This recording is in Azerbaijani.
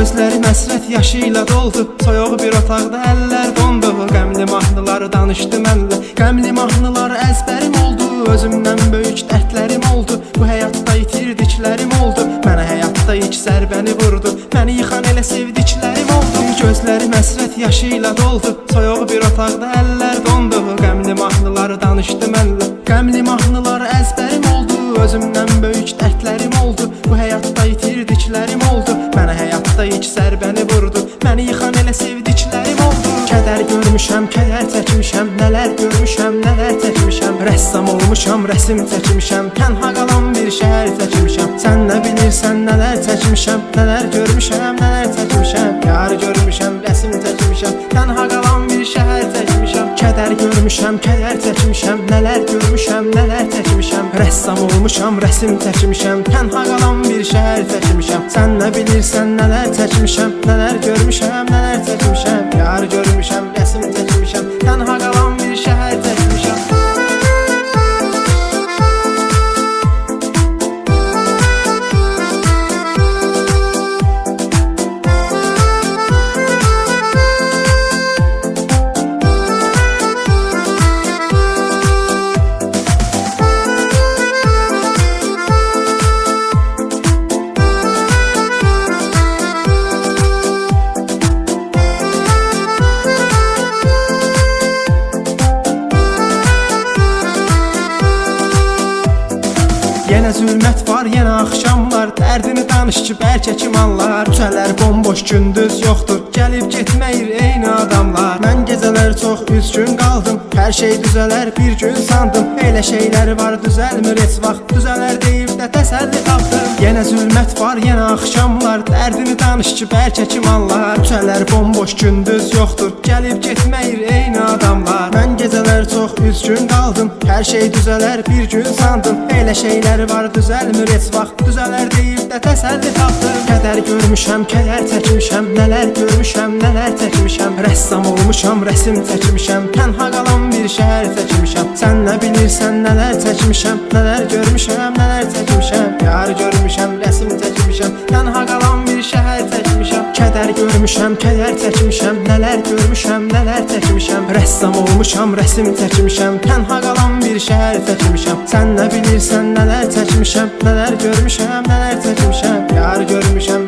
Gözlərim həsrət yaşı ilə doldu, soyuq bir otaqda əllər dondu. Qəmli mahnıları danışdı mənlə, qəmli mahnıları əzbərim oldu. Özümdən böyük dərdlərim oldu, bu həyatda itirdiklərim oldu. Mənə həyatda ilk zərbəni vurdu, məni yıxan elə sevdiklərim oldu. Gözlərim həsrət yaşı ilə doldu, soyuq bir otaqda əllər dondu. Qəmli mahnıları danışdı mənlə, qəmli mahnıları əzbərim oldu. Özümdən böyük dərdlərim oldu, bu həyatda itirdiklərim oldu. Mənə həyatda ilk zərbəni vurdu, məni yıxan elə sevdiklərim oldu. Kədər görmüşəm, kədər çəkmişəm, nələr görmüşəm, nələr çəkmişəm. Rəssam olmuşam, rəsim çəkmişəm, tənha qalan bir şəhər çəkmişəm. Sən nə bilirsən, nələr çəkmişəm, nələr görmüşəm, nələr çəkmişəm. Yar görmüşəm, rəsim çəkmişəm, tənha qalan bir şəhər çəkmişəm. Kədər görmüşəm, kədər çəkmişəm, nələr görmüşəm, nələr çəkmişəm. Rəssam olmuşam, rəsim çəkmişəm, tənha qalan bir şəhər çəkmişəm. Sən nə bilirsən, nələr çəkmişəm, nələr görmüşəm, nələr çəkmişəm. Yar görmüşəm, rəsim çəkmişəm, tənha qalan bir şəhər çəkmişəm. Yenə zülmət var, yenə axşamlar, dərdini danış ki, bəlkə kim anlar. Küçələr bomboş, gündüz yoxdur, gəlib getməyir eyni adamlar. Mən gecələr çox üzgün qaldım, hər şey düzələr bir gün sandım. Elə şeylər var, düzəlmir heç vaxt, düzələr deyib də təsəlli tapdım. Yenə zülmət var, yenə axşamlar, dərdini danış ki, bəlkə kim anlar. Küçələr bomboş, gündüz yoxdur, gəlib getməyir eyni adamlar. Mən gecələr çox üzgün qaldım, hər şey düzələr bir gün sandım. Elə şeylər var, düzəlmir heç vaxt, düzələr deyib də təsəlli tapdım. Kədər görmüşəm, kədər çəkmişəm, nələr görmüşəm, nələr çəkmişəm. Rəssam olmuşam, rəsim çəkmişəm, tənha qalan bir şəhər çəkmişəm. Sən nə bilirsən, nələr çəkmişəm, nələr görmüşəm, nələr çəkmişəm. Yar görmüşəm, rəsim çəkmişəm, tənha qalan bir şəhər çəkmişəm. Kədər görmüşəm, kədər çəkmişəm, nələr görmüşəm, nələr çəkmişəm. Rəssam olmuşam, rəsim çəkmişəm, tənha qalan bir şəhər çəkmişəm. Sən nə bilirsən, nələr çəkmişəm, nələr görmüşəm, nələr çəkmişəm. Yar görmüşəm,